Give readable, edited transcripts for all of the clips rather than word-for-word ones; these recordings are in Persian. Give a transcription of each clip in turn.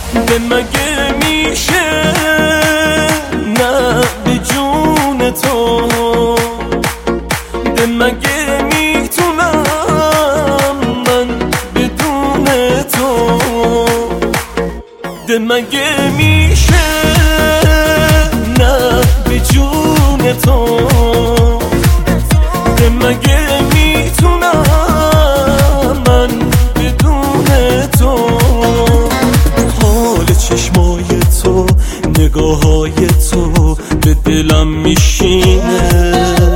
ده مگه میشه نه به جون تو، ده مگه میتونم من بدون تو، ده مگه میشه نه به جون تو، ده مگه میتونم من بدون تو. حال چشمای تو، نگاههای تو به دلم میشینه،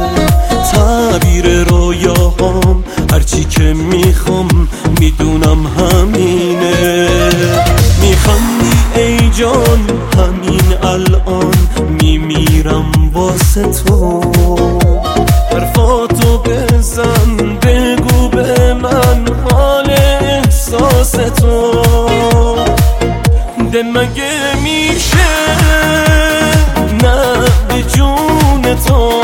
تعبیر رویاهام هرچی که میخوام میدونم همینه. میخوندی ای جان همین الان میمیرم واسه تو، حرفاتو بزن بگو به من حال احساس تو، ده مگه میشه نه به جون تو،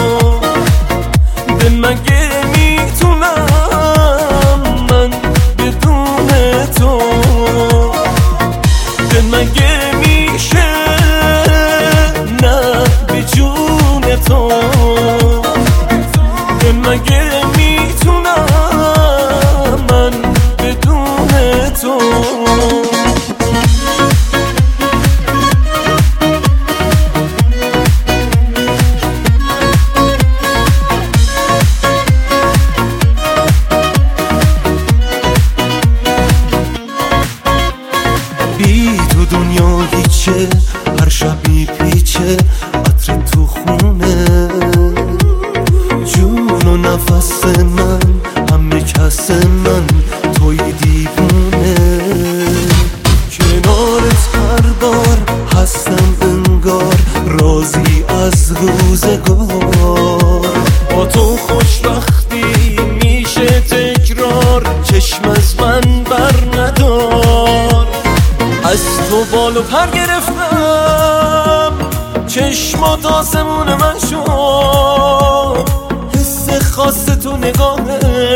ده مگه میتونم من بدون تو، ده مگه میشه نه به جون تو، ده مگه میتونم من بدون تو. بی تو دنیا هیچه، هر شب میپیچه عطر تو خونه، جون و نفس من همه کس من توی دیوونه. کنارت هر بار هستم انگار راضی از روزگار، با تو خوشبختی میشه تکرار، چشم از من بر ندار. از تو بال و پر گرفتم، چشمات آسمون من شد، حس خاص تو نگاهه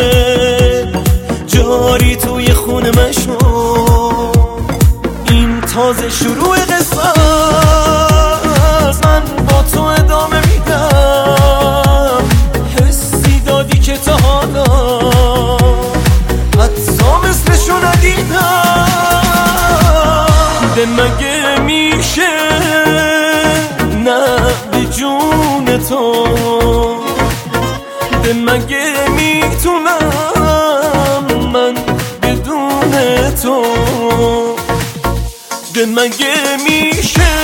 جاری توی خون من شد. این تازه شروع قصه، من با تو ادامه میدم، حسی دادی که تا حالا حتی مثلشو ندیدم. ده مگه میشه نه به جون تو، ده مگه میتونم من بدون تو، ده مگه میشه